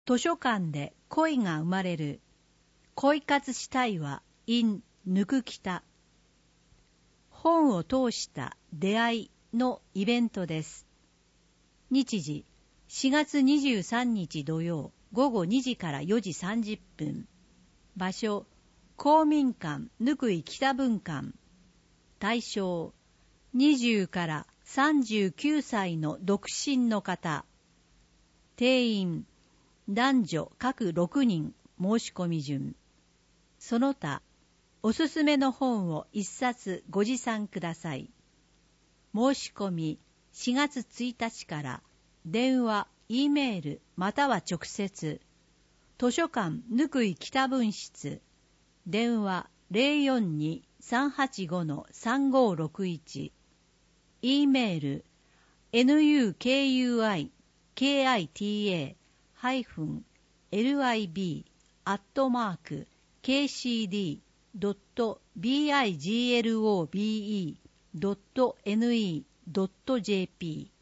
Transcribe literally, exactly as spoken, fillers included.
図書館で恋が生まれる。恋活したいは in ぬくきた。本を通した出会いのイベントです。日時しがつにじゅうさんにち土曜ごごにじからよじさんじゅっぷん。場所公民館ぬくい北分館。対象にじゅうからさんじゅうきゅうさいの独身の方。定員男女各ろくにん。申し込み順。その他おすすめの本を一冊ご持参ください。申し込みしがつついたちから電話、Eメールまたは直接。図書館ぬくい北分室。電話 ゼロよんに さんはちご さんごろくいち。Eメール ヌクイキタ ハイフン エルアイビー アットマーク ケーシーディー ドット ビグロブドット ネット ドット ジェーピー